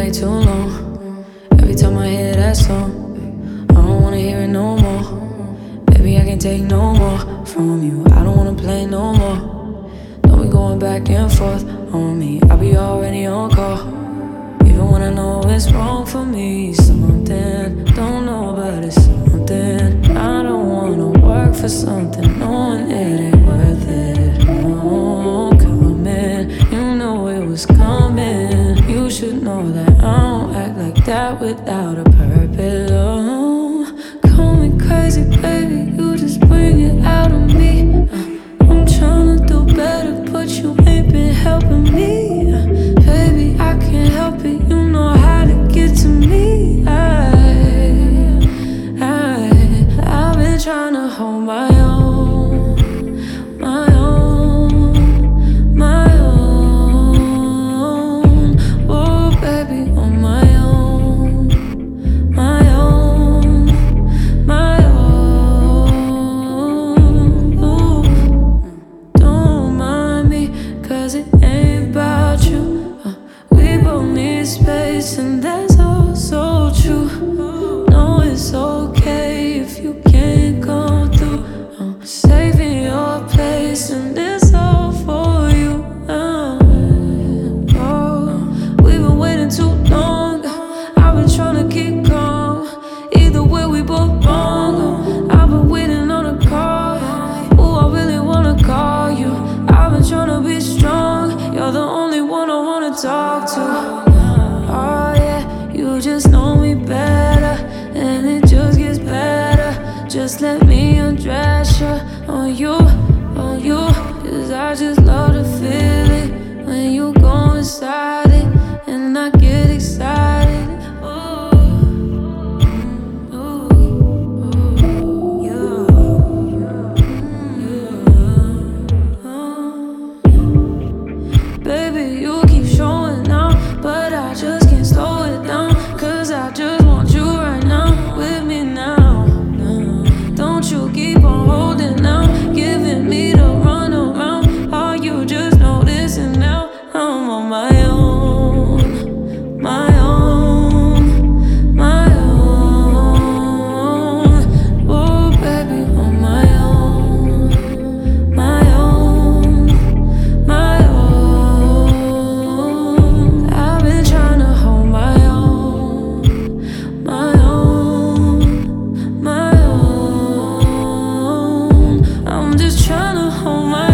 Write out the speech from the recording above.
way too long. Every time I hear that song, I don't wanna hear it no more. Baby, I can't take no more from you. I don't wanna play no more. Don't be going back and forth on me. I'll be already on call. Even when I know it's wrong for me. Something, don't know, but it's something. I don't wanna work for something knowing it ain't worth it. No, coming, you know it was coming. You should know that I don't act like that without a purpose. Oh, call me crazy, baby, you just bring it out of me. I'm tryna do better, but you ain't been helping me. Baby, I can't help it, you know how to get to me. I've been tryna hold my own, my own, my own. Oh, baby, on my own, my own, my own. Ooh. Don't mind me, 'cause it ain't about you. We both need space, and that's also true. No, it's okay if you can't come through. I'm saving your place, and it's all for you. We've been waiting too long. I've been trying to keep calm. Either way, we both wrong. I've been waiting on a call. Ooh, I really wanna call you. I've been trying to be strong. You're the only one I wanna talk to. Oh yeah, you just know me better, and it just gets better. Just let me undress you on you, on you. 'Cause I just love to feel it when you go inside it, and I get excited. Baby, you keep showing out, but I just can't slow it down. 'Cause I just want you right now, with me now. Don't you keep on holding out, giving me the run around. Are you just noticing now? I'm on my own, my own, my own. Oh, baby, on my own, my own, my own. I've been trying to hold my own, my own, my own. I'm just trying to hold my